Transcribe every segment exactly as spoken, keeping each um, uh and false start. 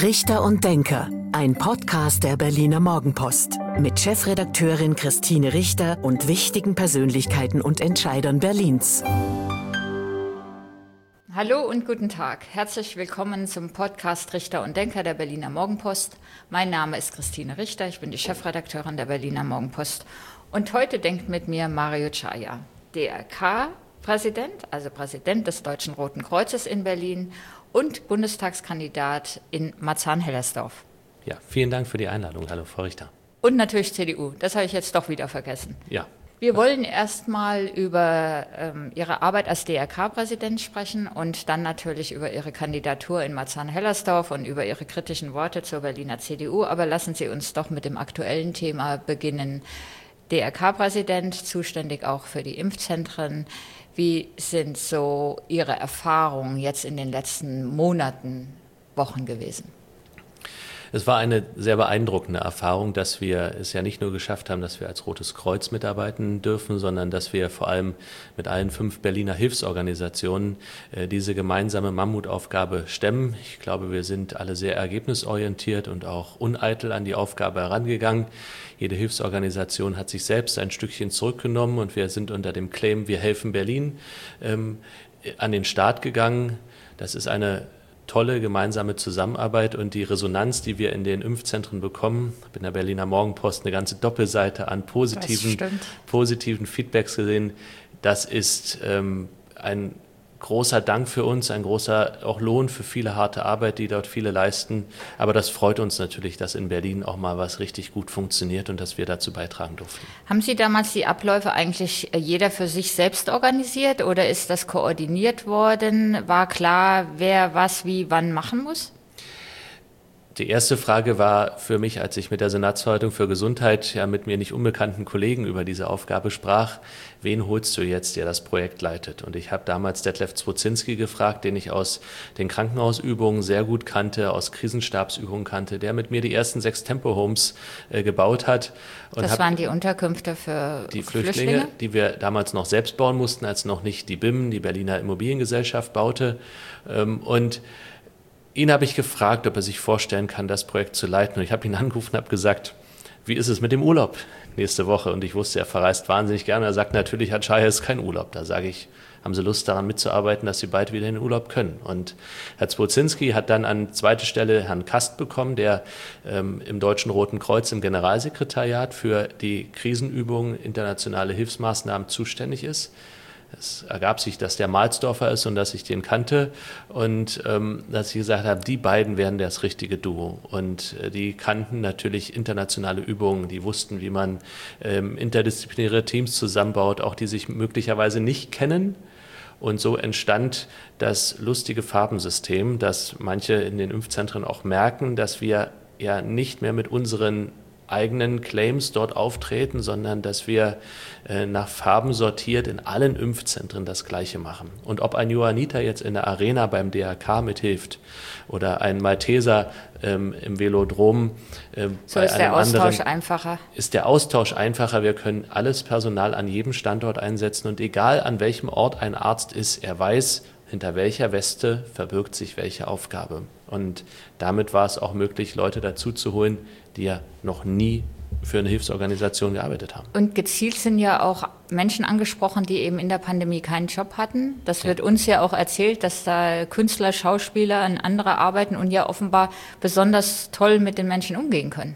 Richter und Denker, ein Podcast der Berliner Morgenpost mit Chefredakteurin Christine Richter und wichtigen Persönlichkeiten und Entscheidern Berlins. Hallo und guten Tag. Herzlich willkommen zum Podcast Richter und Denker der Berliner Morgenpost. Mein Name ist Christine Richter, ich bin die Chefredakteurin der Berliner Morgenpost. Und heute denkt mit mir Mario Chaya, D R K-Präsident, also Präsident des Deutschen Roten Kreuzes in Berlin und Bundestagskandidat in Marzahn-Hellersdorf. Ja, vielen Dank für die Einladung. Hallo, Frau Richter. Und natürlich C D U, das habe ich jetzt doch wieder vergessen. Ja. Wir wollen erstmal über ähm, Ihre Arbeit als D R K-Präsident sprechen und dann natürlich über Ihre Kandidatur in Marzahn-Hellersdorf und über Ihre kritischen Worte zur Berliner C D U. Aber lassen Sie uns doch mit dem aktuellen Thema beginnen. D R K-Präsident, zuständig auch für die Impfzentren. Wie sind so Ihre Erfahrungen jetzt in den letzten Monaten, Wochen gewesen? Es war eine sehr beeindruckende Erfahrung, dass wir es ja nicht nur geschafft haben, dass wir als Rotes Kreuz mitarbeiten dürfen, sondern dass wir vor allem mit allen fünf Berliner Hilfsorganisationen äh, diese gemeinsame Mammutaufgabe stemmen. Ich glaube, wir sind alle sehr ergebnisorientiert und auch uneitel an die Aufgabe herangegangen. Jede Hilfsorganisation hat sich selbst ein Stückchen zurückgenommen und wir sind unter dem Claim „Wir helfen Berlin" ähm, an den Start gegangen. Das ist eine tolle gemeinsame Zusammenarbeit und die Resonanz, die wir in den Impfzentren bekommen. Ich habe in der Berliner Morgenpost eine ganze Doppelseite an positiven, positiven Feedbacks gesehen. Das ist ähm, ein großer Dank für uns, ein großer auch Lohn für viele harte Arbeit, die dort viele leisten. Aber das freut uns natürlich, dass in Berlin auch mal was richtig gut funktioniert und dass wir dazu beitragen durften. Haben Sie damals die Abläufe eigentlich jeder für sich selbst organisiert oder ist das koordiniert worden? War klar, wer was wie wann machen muss? Die erste Frage war für mich, als ich mit der Senatsverwaltung für Gesundheit ja mit mir nicht unbekannten Kollegen über diese Aufgabe sprach, wen holst du jetzt, der das Projekt leitet? Und ich habe damals Detlef Zwozinski gefragt, den ich aus den Krankenhausübungen sehr gut kannte, aus Krisenstabsübungen kannte, der mit mir die ersten sechs Tempo-Homes äh, gebaut hat. Und das waren die Unterkünfte für die Flüchtlinge, Flüchtlinge, die wir damals noch selbst bauen mussten, als noch nicht die B I M, die Berliner Immobiliengesellschaft, baute. Ähm, und Ihn habe ich gefragt, ob er sich vorstellen kann, das Projekt zu leiten. Und ich habe ihn angerufen und habe gesagt, wie ist es mit dem Urlaub nächste Woche? Und ich wusste, er verreist wahnsinnig gerne. Er sagt, natürlich hat Chaya jetzt keinen Urlaub. Da sage ich, haben Sie Lust daran mitzuarbeiten, dass Sie bald wieder in den Urlaub können? Und Herr Zwozinski hat dann an zweite Stelle Herrn Kast bekommen, der ähm, im Deutschen Roten Kreuz im Generalsekretariat für die Krisenübungen, internationale Hilfsmaßnahmen zuständig ist. Es ergab sich, dass der Mahlsdorfer ist und dass ich den kannte und ähm, dass ich gesagt habe, die beiden wären das richtige Duo. Und äh, die kannten natürlich internationale Übungen, die wussten, wie man ähm, interdisziplinäre Teams zusammenbaut, auch die sich möglicherweise nicht kennen. Und so entstand das lustige Farbensystem, dass manche in den Impfzentren auch merken, dass wir ja nicht mehr mit unseren eigenen Claims dort auftreten, sondern dass wir äh, nach Farben sortiert in allen Impfzentren das Gleiche machen. Und ob ein Johanniter jetzt in der Arena beim D R K mithilft oder ein Malteser ähm, im Velodrom äh, so bei ist der einem Austausch anderen, einfacher. Ist der Austausch einfacher. Wir können alles Personal an jedem Standort einsetzen und egal an welchem Ort ein Arzt ist, er weiß, hinter welcher Weste verbirgt sich welche Aufgabe. Und damit war es auch möglich, Leute dazu zu holen, die ja noch nie für eine Hilfsorganisation gearbeitet haben. Und gezielt sind ja auch Menschen angesprochen, die eben in der Pandemie keinen Job hatten. Das wird ja. uns ja auch erzählt, dass da Künstler, Schauspieler und andere arbeiten und ja offenbar besonders toll mit den Menschen umgehen können.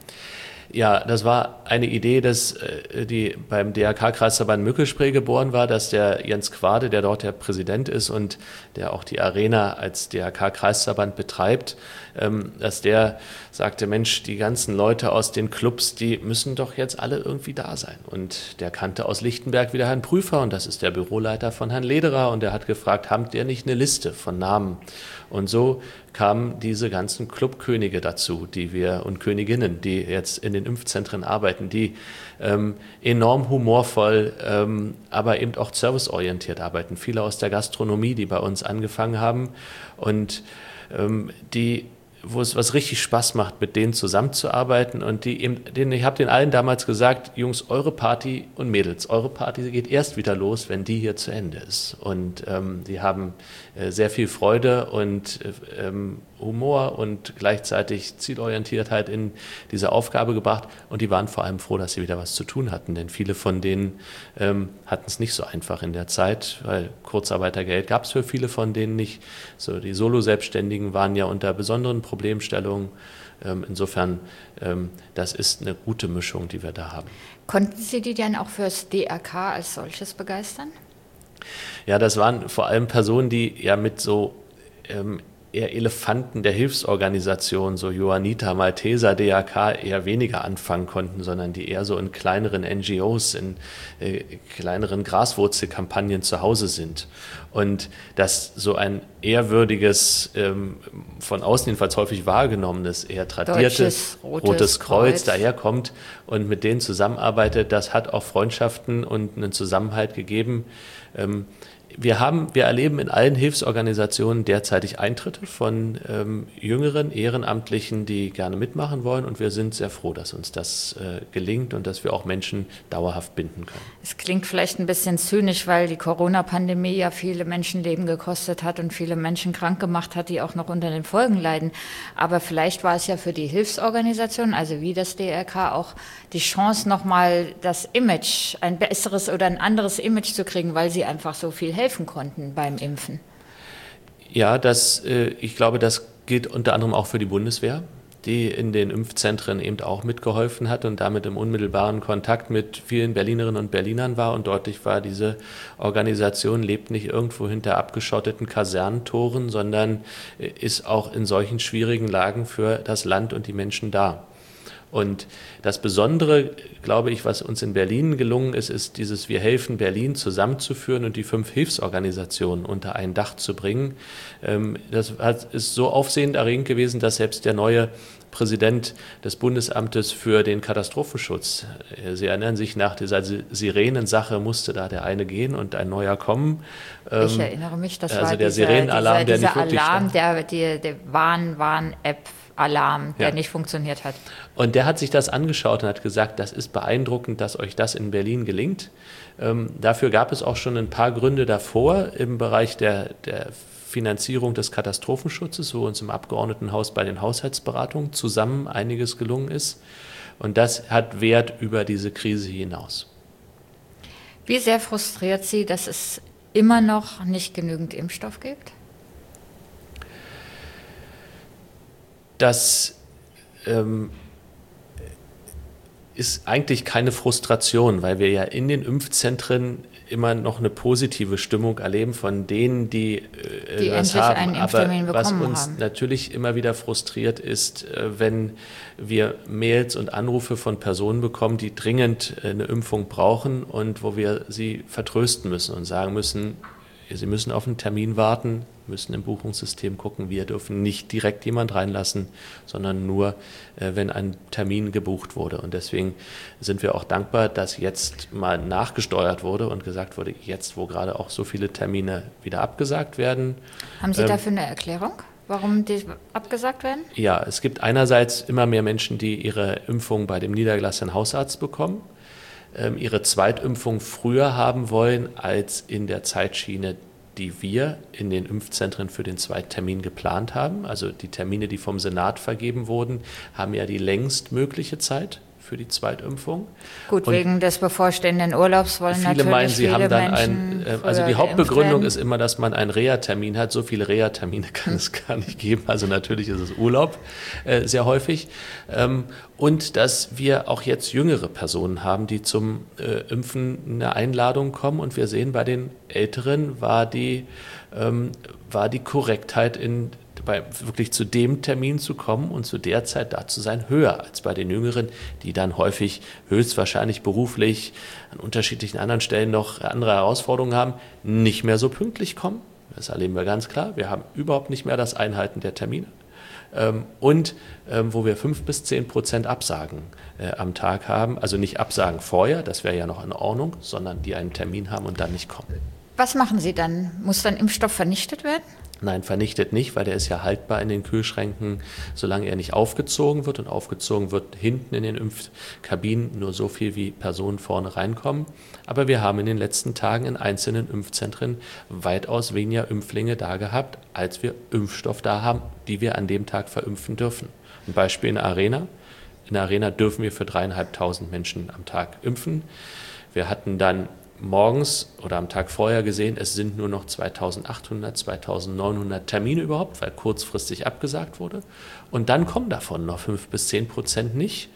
Ja, das war eine Idee, dass äh, die beim D R K-Kreisverband Mückelspree geboren war, dass der Jens Quade, der dort der Präsident ist und der auch die Arena als D R K-Kreisverband betreibt, ähm, dass der sagte, Mensch, die ganzen Leute aus den Clubs, die müssen doch jetzt alle irgendwie da sein. Und der kannte aus Lichtenberg wieder Herrn Prüfer und das ist der Büroleiter von Herrn Lederer und der hat gefragt, habt ihr nicht eine Liste von Namen? Und so kamen diese ganzen Clubkönige dazu, die wir und Königinnen, die jetzt in den Impfzentren arbeiten, die ähm, enorm humorvoll, ähm, aber eben auch serviceorientiert arbeiten. Viele aus der Gastronomie, die bei uns angefangen haben und ähm, die wo es was richtig Spaß macht, mit denen zusammenzuarbeiten und die eben, denen, ich habe den allen damals gesagt, Jungs, eure Party und Mädels, eure Party geht erst wieder los, wenn die hier zu Ende ist. Und ähm, die haben äh, sehr viel Freude und ähm, Humor und gleichzeitig Zielorientiertheit in diese Aufgabe gebracht. Und die waren vor allem froh, dass sie wieder was zu tun hatten. Denn viele von denen ähm, hatten es nicht so einfach in der Zeit, weil Kurzarbeitergeld gab es für viele von denen nicht. So, die Solo-Selbstständigen waren ja unter besonderen Problemstellungen. Ähm, insofern, ähm, das ist eine gute Mischung, die wir da haben. Konnten Sie die denn auch fürs D R K als solches begeistern? Ja, das waren vor allem Personen, die ja mit so ähm, eher Elefanten der Hilfsorganisation, so Johanniter, Malteser, D R K, eher weniger anfangen konnten, sondern die eher so in kleineren N G Os, in äh, kleineren Graswurzelkampagnen zu Hause sind. Und dass so ein ehrwürdiges, ähm, von außen jedenfalls häufig wahrgenommenes, eher tradiertes Rotes, Rotes Kreuz, Kreuz daherkommt und mit denen zusammenarbeitet, das hat auch Freundschaften und einen Zusammenhalt gegeben. Ähm, Wir haben, wir erleben in allen Hilfsorganisationen derzeitig Eintritte von ähm, jüngeren Ehrenamtlichen, die gerne mitmachen wollen. Und wir sind sehr froh, dass uns das äh, gelingt und dass wir auch Menschen dauerhaft binden können. Es klingt vielleicht ein bisschen zynisch, weil die Corona-Pandemie ja viele Menschenleben gekostet hat und viele Menschen krank gemacht hat, die auch noch unter den Folgen leiden. Aber vielleicht war es ja für die Hilfsorganisationen, also wie das D R K, auch die Chance, nochmal das Image, ein besseres oder ein anderes Image zu kriegen, weil sie einfach so viel helfen konnten beim Impfen. Ja, das, äh, ich glaube, das gilt unter anderem auch für die Bundeswehr, die in den Impfzentren eben auch mitgeholfen hat und damit im unmittelbaren Kontakt mit vielen Berlinerinnen und Berlinern war. Und deutlich war, diese Organisation lebt nicht irgendwo hinter abgeschotteten Kasernentoren, sondern ist auch in solchen schwierigen Lagen für das Land und die Menschen da. Und das Besondere, glaube ich, was uns in Berlin gelungen ist, ist dieses Wir helfen Berlin zusammenzuführen und die fünf Hilfsorganisationen unter ein Dach zu bringen. Das ist so aufsehenerregend gewesen, dass selbst der neue Präsident des Bundesamtes für den Katastrophenschutz, Sie erinnern sich, nach dieser Sirenensache musste da der eine gehen und ein neuer kommen. Ich erinnere mich, das also war der dieser, Sirenenalarm, dieser, dieser der nicht wirklich Alarm, stand. der, der, der Warn-Warn-App Alarm, der ja. nicht funktioniert hat. Und der hat sich das angeschaut und hat gesagt, das ist beeindruckend, dass euch das in Berlin gelingt. Ähm, dafür gab es auch schon ein paar Gründe davor im Bereich der, der Finanzierung des Katastrophenschutzes, wo uns im Abgeordnetenhaus bei den Haushaltsberatungen zusammen einiges gelungen ist. Und das hat Wert über diese Krise hinaus. Wie sehr frustriert Sie, dass es immer noch nicht genügend Impfstoff gibt? Das ähm, ist eigentlich keine Frustration, weil wir ja in den Impfzentren immer noch eine positive Stimmung erleben von denen, die, äh, die das endlich haben. einen Impftermin Aber was bekommen uns haben. natürlich immer wieder frustriert ist, äh, wenn wir Mails und Anrufe von Personen bekommen, die dringend äh, eine Impfung brauchen und wo wir sie vertrösten müssen und sagen müssen, Sie müssen auf einen Termin warten, müssen im Buchungssystem gucken. Wir dürfen nicht direkt jemand reinlassen, sondern nur, äh, wenn ein Termin gebucht wurde. Und deswegen sind wir auch dankbar, dass jetzt mal nachgesteuert wurde und gesagt wurde, jetzt, wo gerade auch so viele Termine wieder abgesagt werden. Haben Sie ähm, dafür eine Erklärung, warum die abgesagt werden? Ja, es gibt einerseits immer mehr Menschen, die ihre Impfung bei dem niedergelassenen Hausarzt bekommen, ihre Zweitimpfung früher haben wollen als in der Zeitschiene, die wir in den Impfzentren für den Zweittermin geplant haben. Also die Termine, die vom Senat vergeben wurden, haben ja die längst mögliche Zeit für die Zweitimpfung. Gut, und wegen des bevorstehenden Urlaubs wollen viele natürlich meinen, sie viele haben dann Menschen ein, also die früher Hauptbegründung geimpft ist immer, dass man einen Reha-Termin hat. So viele Reha-Termine kann es gar nicht geben. Also natürlich ist es Urlaub äh, sehr häufig. Ähm, und dass wir auch jetzt jüngere Personen haben, die zum äh, Impfen eine Einladung kommen. Und wir sehen, bei den Älteren war die, ähm, war die Korrektheit in bei wirklich zu dem Termin zu kommen und zu der Zeit da zu sein, höher als bei den Jüngeren, die dann häufig höchstwahrscheinlich beruflich an unterschiedlichen anderen Stellen noch andere Herausforderungen haben, nicht mehr so pünktlich kommen. Das erleben wir ganz klar. Wir haben überhaupt nicht mehr das Einhalten der Termine. Und wo wir fünf bis zehn Prozent Absagen am Tag haben, also nicht Absagen vorher, das wäre ja noch in Ordnung, sondern die einen Termin haben und dann nicht kommen. Was machen Sie dann? Muss dann Impfstoff vernichtet werden? Nein, vernichtet nicht, weil der ist ja haltbar in den Kühlschränken, solange er nicht aufgezogen wird. Und aufgezogen wird hinten in den Impfkabinen nur so viel, wie Personen vorne reinkommen. Aber wir haben in den letzten Tagen in einzelnen Impfzentren weitaus weniger Impflinge da gehabt, als wir Impfstoff da haben, die wir an dem Tag verimpfen dürfen. Ein Beispiel in der Arena. In der Arena dürfen wir für dreieinhalbtausend Menschen am Tag impfen. Wir hatten dann morgens oder am Tag vorher gesehen, es sind nur noch zweitausendachthundert, zweitausendneunhundert Termine überhaupt, weil kurzfristig abgesagt wurde. Und dann kommen davon noch fünf bis zehn Prozent nicht.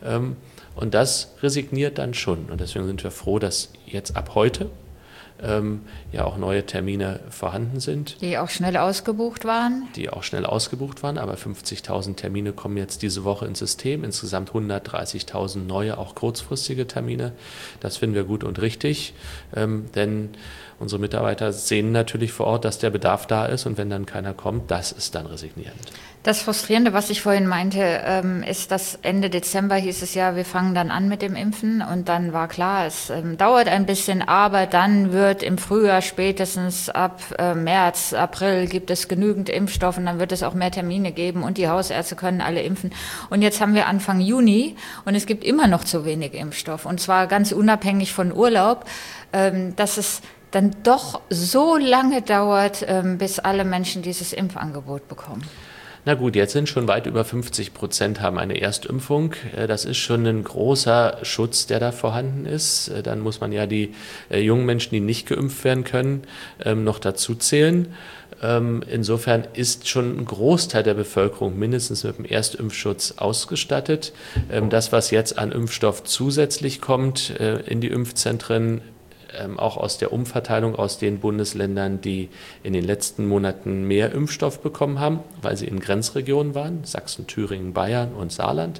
Und das resigniert dann schon. Und deswegen sind wir froh, dass jetzt ab heute ähm, ja auch neue Termine vorhanden sind. Die auch schnell ausgebucht waren? Die auch schnell ausgebucht waren, aber fünfzigtausend Termine kommen jetzt diese Woche ins System. Insgesamt hundertdreißigtausend neue, auch kurzfristige Termine. Das finden wir gut und richtig, ähm, denn unsere Mitarbeiter sehen natürlich vor Ort, dass der Bedarf da ist, und wenn dann keiner kommt, das ist dann resignierend. Das Frustrierende, was ich vorhin meinte, ähm, ist, dass Ende Dezember hieß es ja, wir fangen dann an mit dem Impfen, und dann war klar, es ähm, dauert ein bisschen, aber dann wird im Frühjahr spätestens ab äh, März, April gibt es genügend Impfstoff, und dann wird es auch mehr Termine geben und die Hausärzte können alle impfen. Und jetzt haben wir Anfang Juni und es gibt immer noch zu wenig Impfstoff, und zwar ganz unabhängig von Urlaub, ähm, dass es dann doch so lange dauert, ähm, bis alle Menschen dieses Impfangebot bekommen. Na gut, jetzt sind schon weit über fünfzig Prozent haben eine Erstimpfung. Das ist schon ein großer Schutz, der da vorhanden ist. Dann muss man ja die jungen Menschen, die nicht geimpft werden können, noch dazu zählen. Insofern ist schon ein Großteil der Bevölkerung mindestens mit dem Erstimpfschutz ausgestattet. Das, was jetzt an Impfstoff zusätzlich kommt in die Impfzentren, auch aus der Umverteilung aus den Bundesländern, die in den letzten Monaten mehr Impfstoff bekommen haben, weil sie in Grenzregionen waren, Sachsen, Thüringen, Bayern und Saarland.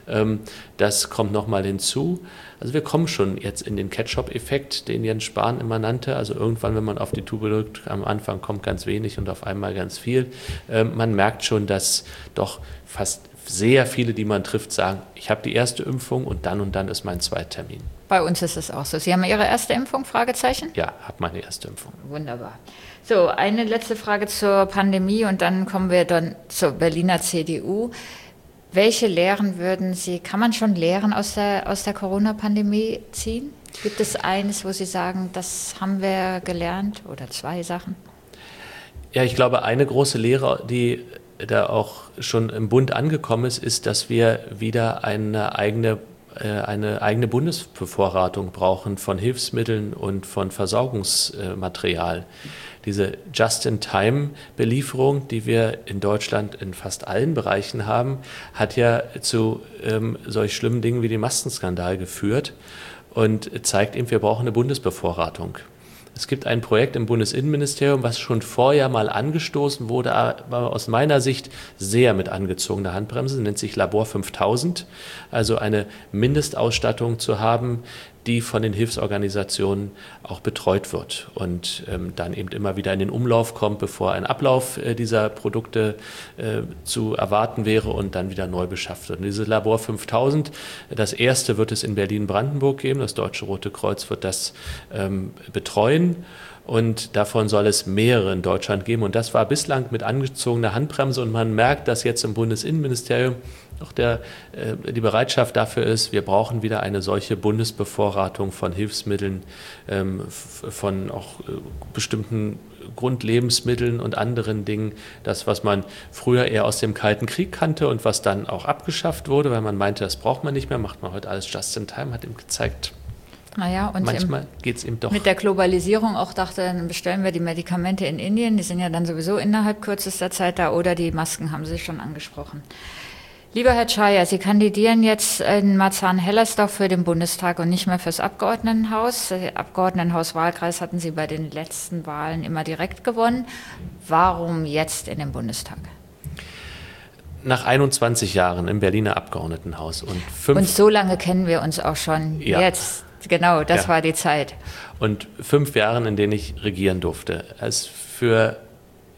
Das kommt nochmal hinzu. Also wir kommen schon jetzt in den Ketchup-Effekt, den Jens Spahn immer nannte. Also irgendwann, wenn man auf die Tube drückt, am Anfang kommt ganz wenig und auf einmal ganz viel. Man merkt schon, dass doch fast sehr viele, die man trifft, sagen, ich habe die erste Impfung und dann und dann ist mein Zweittermin. Bei uns ist es auch so. Sie haben Ihre erste Impfung? Fragezeichen? Ja, habe meine erste Impfung. Wunderbar. So, eine letzte Frage zur Pandemie und dann kommen wir dann zur Berliner C D U. Welche Lehren würden Sie, kann man schon Lehren aus der, aus der Corona-Pandemie ziehen? Gibt es eines, wo Sie sagen, das haben wir gelernt, oder zwei Sachen? Ja, ich glaube, eine große Lehre, die da auch schon im Bund angekommen ist, ist, dass wir wieder eine eigene eine eigene Bundesbevorratung brauchen von Hilfsmitteln und von Versorgungsmaterial. Diese Just-in-Time-Belieferung, die wir in Deutschland in fast allen Bereichen haben, hat ja zu ähm, solch schlimmen Dingen wie dem Maskenskandal geführt und zeigt eben, wir brauchen eine Bundesbevorratung. Es gibt ein Projekt im Bundesinnenministerium, was schon vorher mal angestoßen wurde, aber aus meiner Sicht sehr mit angezogener Handbremse, nennt sich Labor fünftausend, also eine Mindestausstattung zu haben, die von den Hilfsorganisationen auch betreut wird und ähm, dann eben immer wieder in den Umlauf kommt, bevor ein Ablauf äh, dieser Produkte äh, zu erwarten wäre und dann wieder neu beschafft wird. Und dieses Labor fünftausend, das erste wird es in Berlin-Brandenburg geben, das Deutsche Rote Kreuz wird das ähm, betreuen. Und davon soll es mehrere in Deutschland geben. Und das war bislang mit angezogener Handbremse. Und man merkt, dass jetzt im Bundesinnenministerium auch der, äh, die Bereitschaft dafür ist, wir brauchen wieder eine solche Bundesbevorratung von Hilfsmitteln, ähm, von auch äh, bestimmten Grundlebensmitteln und anderen Dingen. Das, was man früher eher aus dem Kalten Krieg kannte und was dann auch abgeschafft wurde, weil man meinte, das braucht man nicht mehr, macht man heute alles just in time, hat ihm gezeigt, naja, und manchmal geht es eben doch. Mit der Globalisierung auch dachte, dann bestellen wir die Medikamente in Indien, die sind ja dann sowieso innerhalb kürzester Zeit da, oder die Masken haben Sie schon angesprochen. Lieber Herr Czaja, Sie kandidieren jetzt in Marzahn-Hellersdorf für den Bundestag und nicht mehr fürs Abgeordnetenhaus. Das Abgeordnetenhaus-Wahlkreis hatten Sie bei den letzten Wahlen immer direkt gewonnen. Warum jetzt in den Bundestag? Nach einundzwanzig Jahren im Berliner Abgeordnetenhaus und fünf... Und so lange kennen wir uns auch schon ja. jetzt. Genau, das ja. war die Zeit. Und fünf Jahren, in denen ich regieren durfte. Es für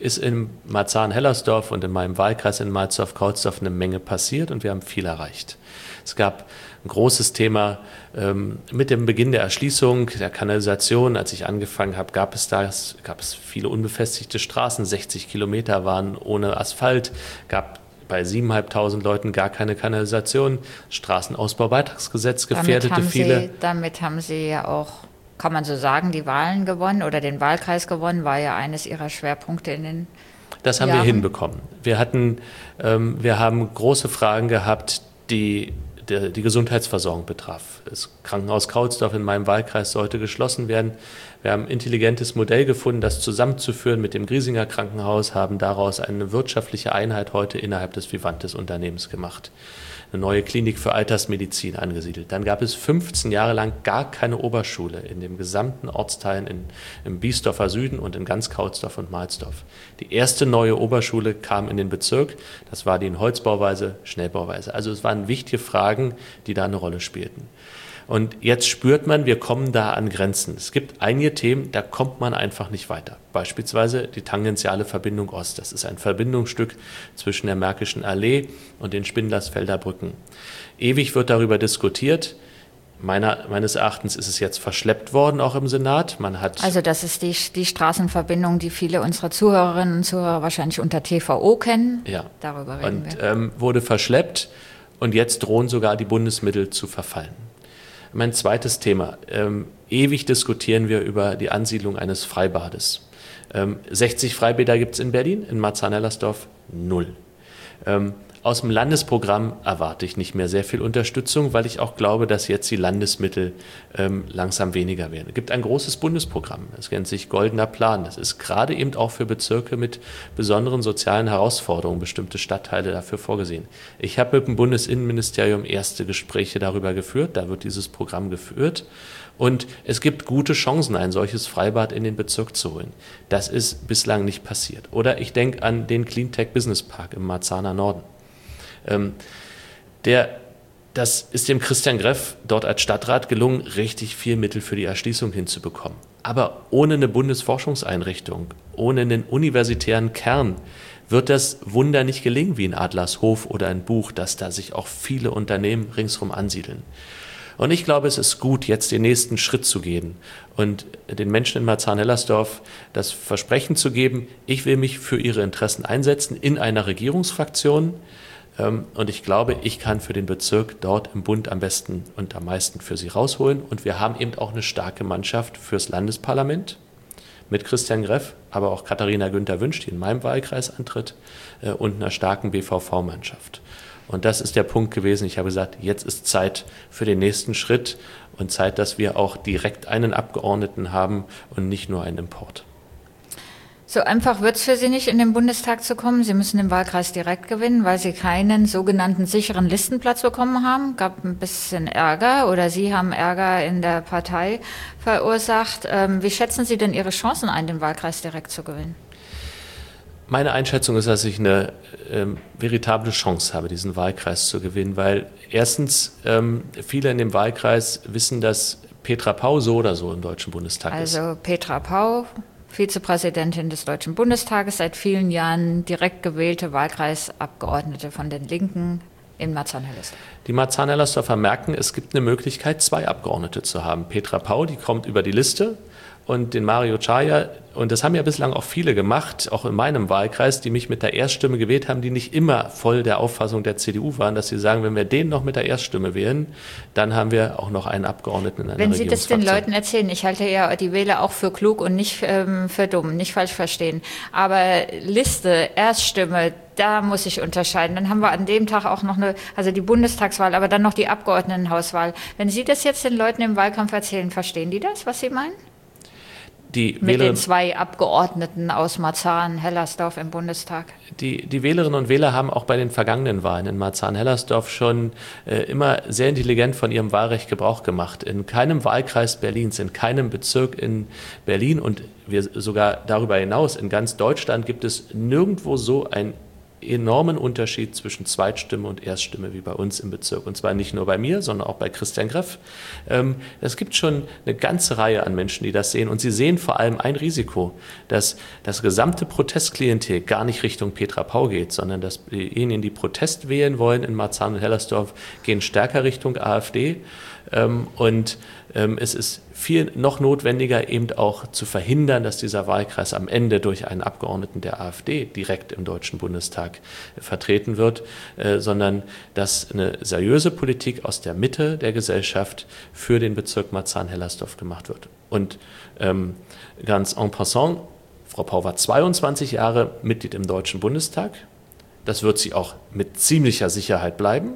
ist in Marzahn-Hellersdorf und in meinem Wahlkreis in Malzdorf-Kautsdorf eine Menge passiert und wir haben viel erreicht. Es gab ein großes Thema ähm, mit dem Beginn der Erschließung der Kanalisation. Als ich angefangen habe, gab es das, gab es viele unbefestigte Straßen. sechzig Kilometer waren ohne Asphalt, gab bei siebentausendfünfhundert Leuten gar keine Kanalisation. Straßenausbaubeitragsgesetz gefährdete damit haben viele. Sie, damit haben Sie ja auch, kann man so sagen, die Wahlen gewonnen oder den Wahlkreis gewonnen, war ja eines Ihrer Schwerpunkte in den Das haben Jahren. wir hinbekommen. Wir hatten, ähm, wir haben große Fragen gehabt, die die Gesundheitsversorgung betraf. Das Krankenhaus Kautsdorf in meinem Wahlkreis sollte geschlossen werden. Wir haben ein intelligentes Modell gefunden, das zusammenzuführen mit dem Griesinger Krankenhaus, haben daraus eine wirtschaftliche Einheit heute innerhalb des Vivantes-Unternehmens gemacht. Eine neue Klinik für Altersmedizin angesiedelt. Dann gab es fünfzehn Jahre lang gar keine Oberschule in den gesamten Ortsteilen in, im Biesdorfer Süden und in ganz Kautsdorf und Mahlsdorf. Die erste neue Oberschule kam in den Bezirk, das war die in Holzbauweise, Schnellbauweise. Also es waren wichtige Fragen, die da eine Rolle spielten. Und jetzt spürt man, wir kommen da an Grenzen. Es gibt einige Themen, da kommt man einfach nicht weiter. Beispielsweise die tangentiale Verbindung Ost. Das ist ein Verbindungsstück zwischen der Märkischen Allee und den Spindlersfelder Brücken. Ewig wird darüber diskutiert. Meiner, meines Erachtens ist es jetzt verschleppt worden, auch im Senat. Man hat also das ist die, die Straßenverbindung, die viele unserer Zuhörerinnen und Zuhörer wahrscheinlich unter T V O kennen. Ja. Darüber reden und, wir. Ähm, wurde verschleppt und jetzt drohen sogar die Bundesmittel zu verfallen. Mein zweites Thema. Ähm, ewig diskutieren wir über die Ansiedlung eines Freibades. Ähm, sechzig Freibäder gibt es in Berlin, in Marzahn-Hellersdorf null. Ähm, aus dem Landesprogramm erwarte ich nicht mehr sehr viel Unterstützung, weil ich auch glaube, dass jetzt die Landesmittel ähm, langsam weniger werden. Es gibt ein großes Bundesprogramm, das nennt sich Goldener Plan. Das ist gerade eben auch für Bezirke mit besonderen sozialen Herausforderungen, bestimmte Stadtteile dafür vorgesehen. Ich habe mit dem Bundesinnenministerium erste Gespräche darüber geführt, da wird dieses Programm geführt. Und es gibt gute Chancen, ein solches Freibad in den Bezirk zu holen. Das ist bislang nicht passiert. Oder ich denke an den Cleantech Business Park im Marzahner Norden. Ähm, der, das ist dem Christian Greff dort als Stadtrat gelungen, richtig viel Mittel für die Erschließung hinzubekommen. Aber ohne eine Bundesforschungseinrichtung, ohne einen universitären Kern wird das Wunder nicht gelingen wie in Adlershof oder in Buch, dass da sich auch viele Unternehmen ringsherum ansiedeln. Und ich glaube, es ist gut, jetzt den nächsten Schritt zu gehen und den Menschen in Marzahn-Hellersdorf das Versprechen zu geben, ich will mich für ihre Interessen einsetzen in einer Regierungsfraktion. Und ich glaube, ich kann für den Bezirk dort im Bund am besten und am meisten für sie rausholen. Und wir haben eben auch eine starke Mannschaft fürs Landesparlament mit Christian Greff, aber auch Katharina Günther-Wünsch, die in meinem Wahlkreis antritt, und einer starken B V V-Mannschaft. Und das ist der Punkt gewesen. Ich habe gesagt, jetzt ist Zeit für den nächsten Schritt und Zeit, dass wir auch direkt einen Abgeordneten haben und nicht nur einen Import. So einfach wird es für Sie nicht, in den Bundestag zu kommen. Sie müssen den Wahlkreis direkt gewinnen, weil Sie keinen sogenannten sicheren Listenplatz bekommen haben. Gab ein bisschen Ärger oder Sie haben Ärger in der Partei verursacht. Ähm, wie schätzen Sie denn Ihre Chancen ein, den Wahlkreis direkt zu gewinnen? Meine Einschätzung ist, dass ich eine ähm, veritable Chance habe, diesen Wahlkreis zu gewinnen, weil erstens ähm, viele in dem Wahlkreis wissen, dass Petra Pau so oder so im Deutschen Bundestag also ist. Also Petra Pau, Vizepräsidentin des Deutschen Bundestages, seit vielen Jahren direkt gewählte Wahlkreisabgeordnete von den Linken in Marzahn-Hellersdorf. Die Marzahn-Hellersdorfer merken, es gibt eine Möglichkeit, zwei Abgeordnete zu haben. Petra Pau, die kommt über die Liste, und den Mario Chaya, und das haben ja bislang auch viele gemacht, auch in meinem Wahlkreis, die mich mit der Erststimme gewählt haben, die nicht immer voll der Auffassung der C D U waren, dass sie sagen, wenn wir den noch mit der Erststimme wählen, dann haben wir auch noch einen Abgeordneten in einer Wenn Sie das den Regierungsfraktion. Leuten erzählen, ich halte ja die Wähler auch für klug und nicht ähm, für dumm, nicht falsch verstehen, aber Liste, Erststimme, da muss ich unterscheiden. Dann haben wir an dem Tag auch noch eine, also die Bundestagswahl, aber dann noch die Abgeordnetenhauswahl. Wenn Sie das jetzt den Leuten im Wahlkampf erzählen, verstehen die das, was Sie meinen? Die Mit Wählerinnen, den zwei Abgeordneten aus Marzahn-Hellersdorf im Bundestag. die, die Wählerinnen und Wähler haben auch bei den vergangenen Wahlen in Marzahn-Hellersdorf schon äh, immer sehr intelligent von ihrem Wahlrecht Gebrauch gemacht. In keinem Wahlkreis Berlins, in keinem Bezirk in Berlin und wir sogar darüber hinaus in ganz Deutschland gibt es nirgendwo so ein enormen Unterschied zwischen Zweitstimme und Erststimme wie bei uns im Bezirk. Und zwar nicht nur bei mir, sondern auch bei Christian Greff. Ähm, es gibt schon eine ganze Reihe an Menschen, die das sehen. Und sie sehen vor allem ein Risiko, dass das gesamte Protestklientel gar nicht Richtung Petra Pau geht, sondern dass diejenigen, die Protest wählen wollen in Marzahn und Hellersdorf, gehen stärker Richtung AfD. Ähm, und ähm, es ist viel noch notwendiger, eben auch zu verhindern, dass dieser Wahlkreis am Ende durch einen Abgeordneten der AfD direkt im Deutschen Bundestag äh, vertreten wird, äh, sondern dass eine seriöse Politik aus der Mitte der Gesellschaft für den Bezirk Marzahn-Hellersdorf gemacht wird. Und ähm, ganz en passant, Frau Pau war zweiundzwanzig Jahre Mitglied im Deutschen Bundestag. Das wird sie auch mit ziemlicher Sicherheit bleiben.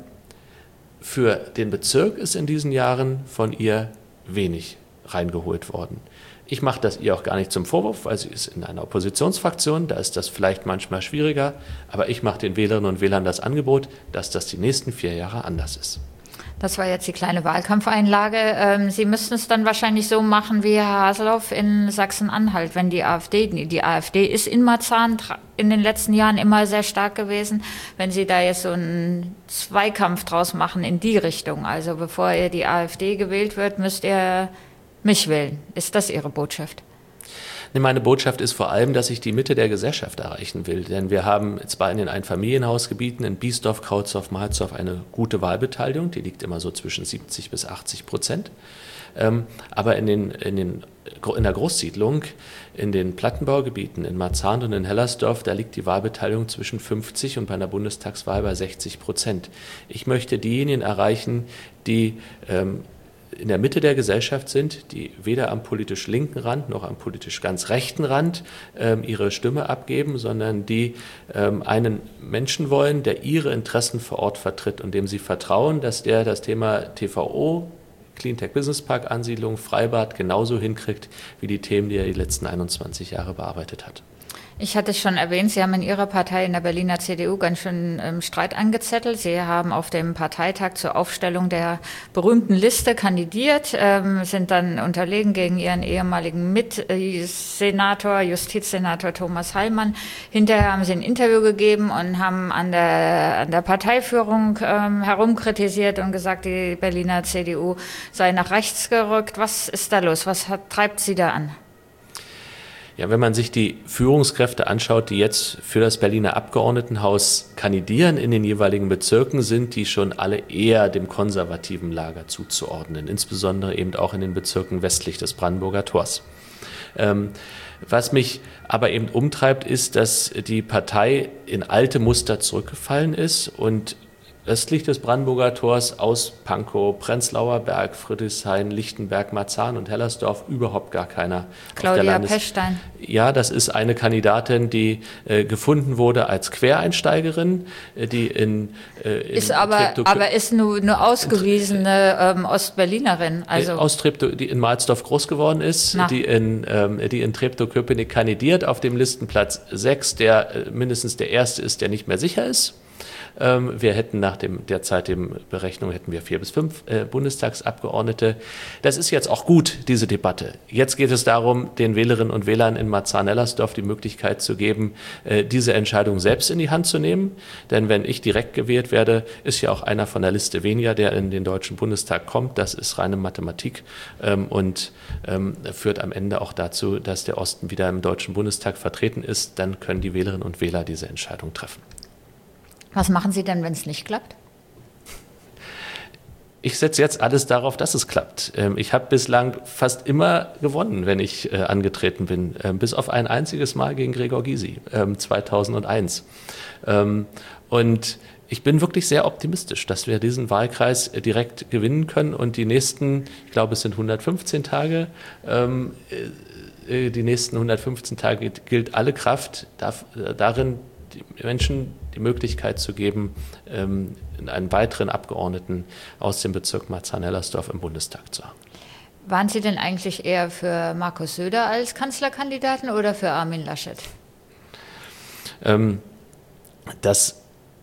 Für den Bezirk ist in diesen Jahren von ihr wenig reingeholt worden. Ich mache das ihr auch gar nicht zum Vorwurf, weil sie ist in einer Oppositionsfraktion, da ist das vielleicht manchmal schwieriger, aber ich mache den Wählerinnen und Wählern das Angebot, dass das die nächsten vier Jahre anders ist. Das war jetzt die kleine Wahlkampfeinlage. Sie müssten es dann wahrscheinlich so machen wie Herr Haseloff in Sachsen-Anhalt, wenn die AfD, die AfD ist in Marzahn in den letzten Jahren immer sehr stark gewesen, wenn Sie da jetzt so einen Zweikampf draus machen in die Richtung. Also bevor ihr die AfD gewählt wird, müsst ihr mich wählen. Ist das Ihre Botschaft? Meine Botschaft ist vor allem, dass ich die Mitte der Gesellschaft erreichen will. Denn wir haben zwar in den Einfamilienhausgebieten in Biesdorf, Kautsdorf, Mahlsdorf eine gute Wahlbeteiligung, die liegt immer so zwischen siebzig bis achtzig Prozent. Ähm, aber in, den, in, den, in der Großsiedlung, in den Plattenbaugebieten in Marzahn und in Hellersdorf, da liegt die Wahlbeteiligung zwischen fünfzig und bei einer Bundestagswahl bei sechzig Prozent. Ich möchte diejenigen erreichen, die ähm, in der Mitte der Gesellschaft sind, die weder am politisch linken Rand noch am politisch ganz rechten Rand ähm, ihre Stimme abgeben, sondern die ähm, einen Menschen wollen, der ihre Interessen vor Ort vertritt und dem sie vertrauen, dass der das Thema T V O, Cleantech Business Park Ansiedlung, Freibad genauso hinkriegt wie die Themen, die er die letzten einundzwanzig Jahre bearbeitet hat. Ich hatte es schon erwähnt, Sie haben in Ihrer Partei, in der Berliner C D U, ganz schön ähm, Streit angezettelt. Sie haben auf dem Parteitag zur Aufstellung der berühmten Liste kandidiert, ähm, sind dann unterlegen gegen Ihren ehemaligen Mitsenator, Justizsenator Thomas Heilmann. Hinterher haben Sie ein Interview gegeben und haben an der, an der Parteiführung ähm, herumkritisiert und gesagt, die Berliner C D U sei nach rechts gerückt. Was ist da los? Was hat, treibt Sie da an? Ja, wenn man sich die Führungskräfte anschaut, die jetzt für das Berliner Abgeordnetenhaus kandidieren in den jeweiligen Bezirken, sind die schon alle eher dem konservativen Lager zuzuordnen, insbesondere eben auch in den Bezirken westlich des Brandenburger Tors. Ähm, was mich aber eben umtreibt, ist, dass die Partei in alte Muster zurückgefallen ist und östlich des Brandenburger Tors aus Pankow, Prenzlauer Berg, Friedrichshain, Lichtenberg, Marzahn und Hellersdorf überhaupt gar keiner. Claudia auf der Landes- Pechstein. Ja, das ist eine Kandidatin, die äh, gefunden wurde als Quereinsteigerin, äh, die in, äh, in ist aber, Treptow- aber ist nur eine ausgewiesene ähm, Ostberlinerin. Also aus Treptow, die in Mahlsdorf groß geworden ist, Na. die in, ähm, die in Treptow-Köpenick kandidiert, auf dem Listenplatz sechs, der äh, mindestens der erste ist, der nicht mehr sicher ist. Wir hätten nach dem derzeitigen Berechnung hätten wir vier bis fünf äh, Bundestagsabgeordnete. Das ist jetzt auch gut, diese Debatte. Jetzt geht es darum, den Wählerinnen und Wählern in Marzahn-Hellersdorf die Möglichkeit zu geben, äh, diese Entscheidung selbst in die Hand zu nehmen. Denn wenn ich direkt gewählt werde, ist ja auch einer von der Liste weniger, der in den Deutschen Bundestag kommt. Das ist reine Mathematik ähm, und ähm, führt am Ende auch dazu, dass der Osten wieder im Deutschen Bundestag vertreten ist. Dann können die Wählerinnen und Wähler diese Entscheidung treffen. Was machen Sie denn, wenn es nicht klappt? Ich setze jetzt alles darauf, dass es klappt. Ich habe bislang fast immer gewonnen, wenn ich angetreten bin, bis auf ein einziges Mal gegen Gregor Gysi, zweitausendeins. Und ich bin wirklich sehr optimistisch, dass wir diesen Wahlkreis direkt gewinnen können und die nächsten, ich glaube es sind hundertfünfzehn Tage, die nächsten hundertfünfzehn Tage gilt alle Kraft darin, die Menschen die Möglichkeit zu geben, einen weiteren Abgeordneten aus dem Bezirk Marzahn-Hellersdorf im Bundestag zu haben. Waren Sie denn eigentlich eher für Markus Söder als Kanzlerkandidaten oder für Armin Laschet? Ähm, das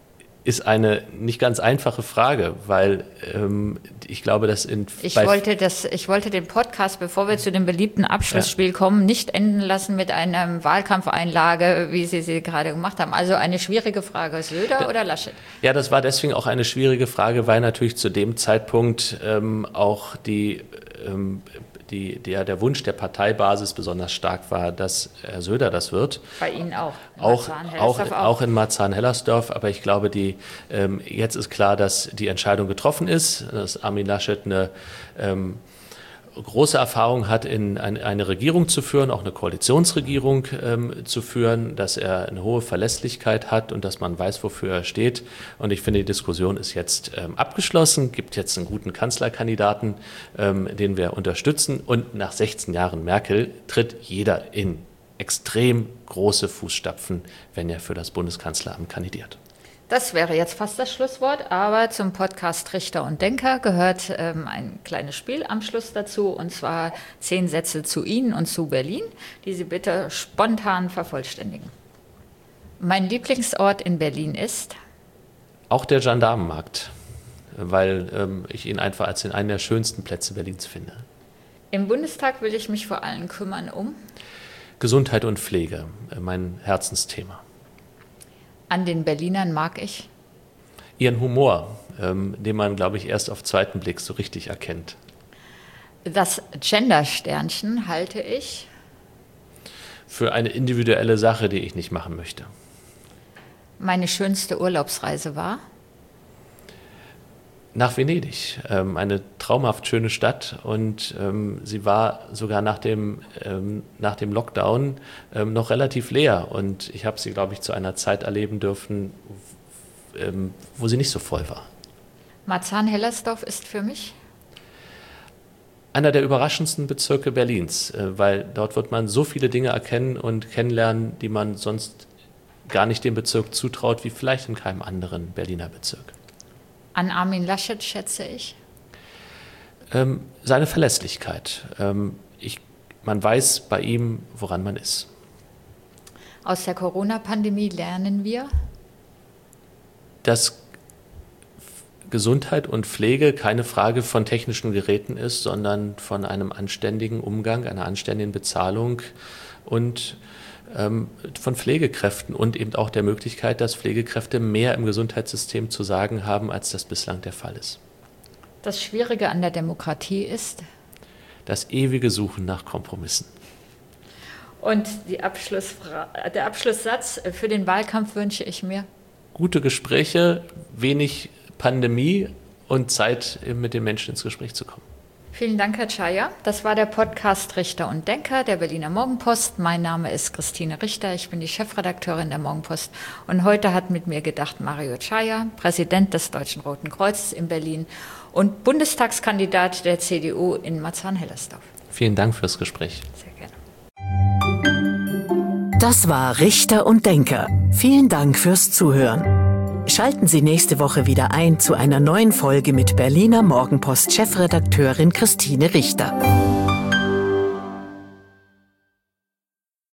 ist eine nicht ganz einfache Frage, weil ähm, ich glaube, dass in... Ich wollte, das, ich wollte den Podcast, bevor wir zu dem beliebten Abschlussspiel ja. kommen, nicht enden lassen mit einer Wahlkampfeinlage, wie Sie sie gerade gemacht haben. Also eine schwierige Frage, Söder da, oder Laschet? Ja, das war deswegen auch eine schwierige Frage, weil natürlich zu dem Zeitpunkt ähm, auch die... Ähm, Die, der, der Wunsch der Parteibasis besonders stark war, dass Herr Söder das wird. Bei Ihnen auch. Auch, auch, auch. auch in Marzahn-Hellersdorf. Aber ich glaube, die, ähm, jetzt ist klar, dass die Entscheidung getroffen ist, dass Armin Laschet eine ähm, große Erfahrung hat, in eine, eine Regierung zu führen, auch eine Koalitionsregierung ähm, zu führen, dass er eine hohe Verlässlichkeit hat und dass man weiß, wofür er steht. Und ich finde, die Diskussion ist jetzt ähm, abgeschlossen, gibt jetzt einen guten Kanzlerkandidaten, ähm, den wir unterstützen. Und nach sechzehn Jahren Merkel tritt jeder in extrem große Fußstapfen, wenn er für das Bundeskanzleramt kandidiert. Das wäre jetzt fast das Schlusswort, aber zum Podcast Richter und Denker gehört ähm, ein kleines Spiel am Schluss dazu, und zwar zehn Sätze zu Ihnen und zu Berlin, die Sie bitte spontan vervollständigen. Mein Lieblingsort in Berlin ist? Auch der Gendarmenmarkt, weil ähm, ich ihn einfach als einen der schönsten Plätze Berlins finde. Im Bundestag will ich mich vor allem kümmern um? Gesundheit und Pflege, äh, mein Herzensthema. An den Berlinern mag ich? Ihren Humor, ähm, den man, glaube ich, erst auf zweiten Blick so richtig erkennt. Das Gender-Sternchen halte ich? Für eine individuelle Sache, die ich nicht machen möchte. Meine schönste Urlaubsreise war? Nach Venedig, ähm, eine traumhaft schöne Stadt, und ähm, sie war sogar nach dem, ähm, nach dem Lockdown ähm, noch relativ leer, und ich habe sie, glaube ich, zu einer Zeit erleben dürfen, ähm, wo sie nicht so voll war. Marzahn-Hellersdorf ist für mich? Einer der überraschendsten Bezirke Berlins, äh, weil dort wird man so viele Dinge erkennen und kennenlernen, die man sonst gar nicht dem Bezirk zutraut, wie vielleicht in keinem anderen Berliner Bezirk. An Armin Laschet schätze ich? Ähm, seine Verlässlichkeit. Ähm, ich, man weiß bei ihm, woran man ist. Aus der Corona-Pandemie lernen wir? Dass Gesundheit und Pflege keine Frage von technischen Geräten ist, sondern von einem anständigen Umgang, einer anständigen Bezahlung und ähm, von Pflegekräften und eben auch der Möglichkeit, dass Pflegekräfte mehr im Gesundheitssystem zu sagen haben, als das bislang der Fall ist. Das Schwierige an der Demokratie ist? Das ewige Suchen nach Kompromissen. Und die Abschlussfra- der Abschlusssatz: Für den Wahlkampf wünsche ich mir? Gute Gespräche, wenig Pandemie und Zeit, mit den Menschen ins Gespräch zu kommen. Vielen Dank, Herr Czaja. Das war der Podcast Richter und Denker der Berliner Morgenpost. Mein Name ist Christine Richter, ich bin die Chefredakteurin der Morgenpost. Und heute hat mit mir gedacht Mario Czaja, Präsident des Deutschen Roten Kreuzes in Berlin und Bundestagskandidat der C D U in Marzahn-Hellersdorf. Vielen Dank fürs Gespräch. Sehr gerne. Das war Richter und Denker. Vielen Dank fürs Zuhören. Schalten Sie nächste Woche wieder ein zu einer neuen Folge mit Berliner Morgenpost-Chefredakteurin Christine Richter.